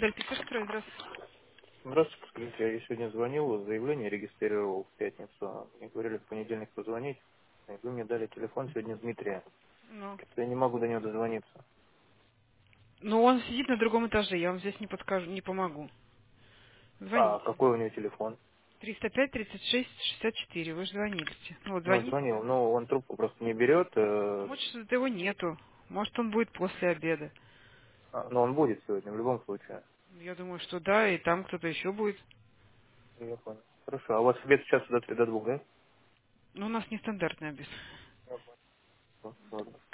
Дальпистерстрой, здравствуйте. Здравствуйте, скажите, я сегодня звонил, заявление регистрировал в пятницу. Мне говорили в понедельник позвонить. И вы мне дали телефон сегодня Дмитрия. Ну. Я не могу до него дозвониться. Ну, он сидит на другом этаже, я вам здесь не подскажу, не помогу. А Звоните. какой у него телефон? 305-36-64, вы же звоните. Ну, вот Ну, звоните. звонил, но он трубку просто не берет. Может, что-то его нету. Может, он будет после обеда. Но он будет сегодня в любом случае. Я думаю, что да, и там кто-то еще будет. Я понял. Хорошо, а у вас обед сейчас до 2, да? Но у нас нестандартный обед. Я понял. Ладно.